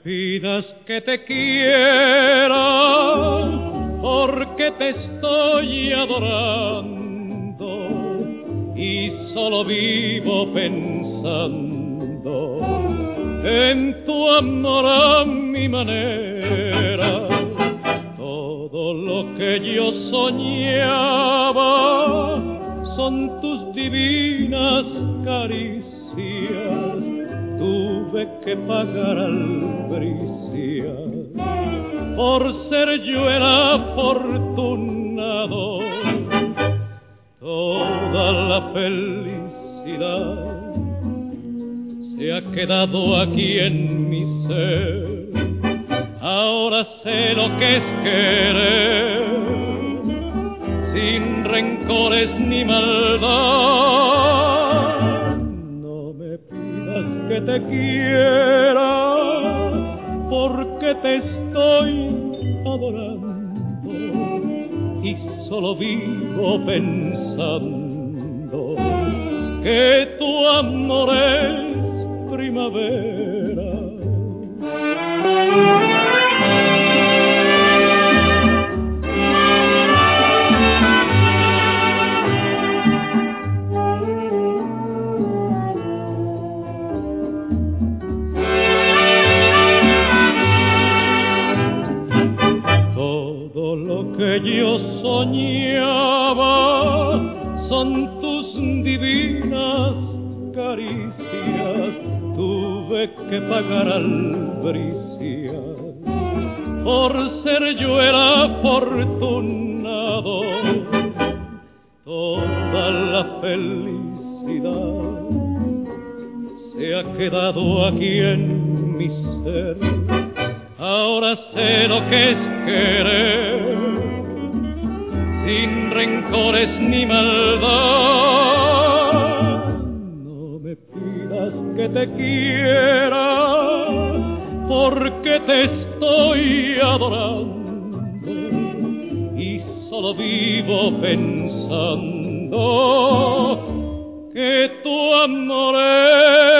pidas que te quiera, porque te estoy adorando y solo vivo pensando en tu amor a mi manera. Todo lo que yo soñaba son tus divinas caricias. Tuve que pagar albricias por ser yo el afortunado. Toda la felicidad se ha quedado aquí en mi ser. Ahora sé lo que es querer, sin rencores ni maldad. No me pidas que te quiera, porque te estoy adorando y solo vivo pensando que tu amor es primavera. Todo lo que yo soñaba son tus divinas caricias. Tuve que pagar albricias por ser yo el afortunado. Toda la felicidad se ha quedado aquí en mi ser. Ahora sé lo que es querer, sin rencores ni maldad. No me pidas que te quiera, porque te estoy adorando y solo vivo pensando que tu amor es